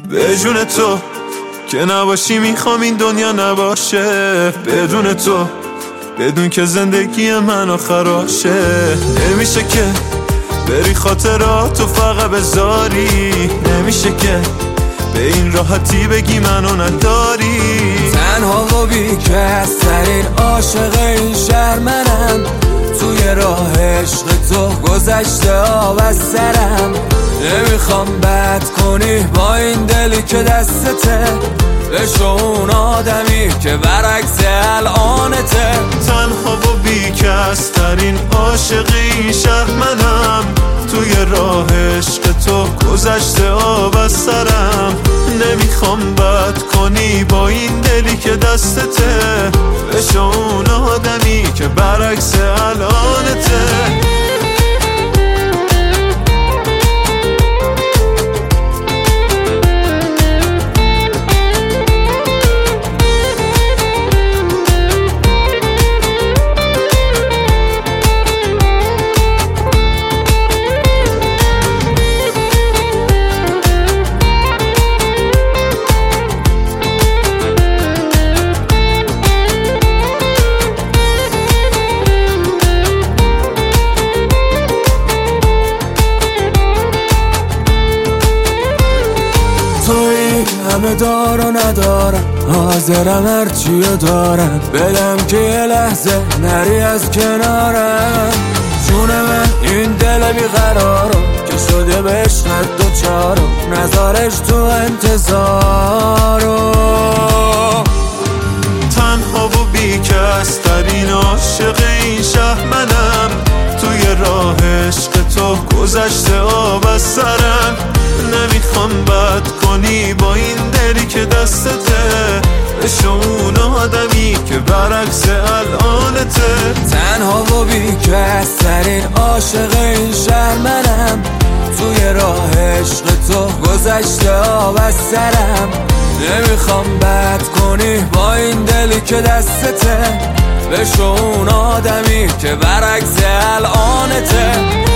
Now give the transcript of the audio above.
به جون تو که نباشی میخوام این دنیا نباشه. بدون تو بدون که زندگی من خراشه. نمیشه که بری خاطراتو فقط بذاری، نمیشه که به این راحتی بگی منو نداری. تنها و بیکس ترین عاشق این شهر منم، توی راه عشق تو گذشته آب از سرم. نمیخوام بد کنی با این دلی که دستته، بشو اون آدمی که برعکس الانته. تنها و بیکس ترین عاشق این شهر منم، توی راه عشق تو گذشته آب از سرم. نمیخوام بد کنی با این دلی که دستته، بشو اون آدمی که برعکس الانته. همه دار و ندارم، حاضرم هرچیو دارم بدم که یه لحظه نری از کنارم. جون من این دل بیقرارم که شده به عشقت دوچارم، نذارش تو انتظارم. تنها و بیکس ترین عاشق این شهر منم، توی راه عشق تو گذشته آب از سرم. نمیخوام بد کنی با این دلی که دستته، بشو اون آدمی که برعکس الانته. تنها و بیکس ترین عاشق این شهر منم، توی راه عشق تو گذشته آب از سرم. نمیخوام بد کنی با این دلی که دستته، بشو اون آدمی که برعکس الانته.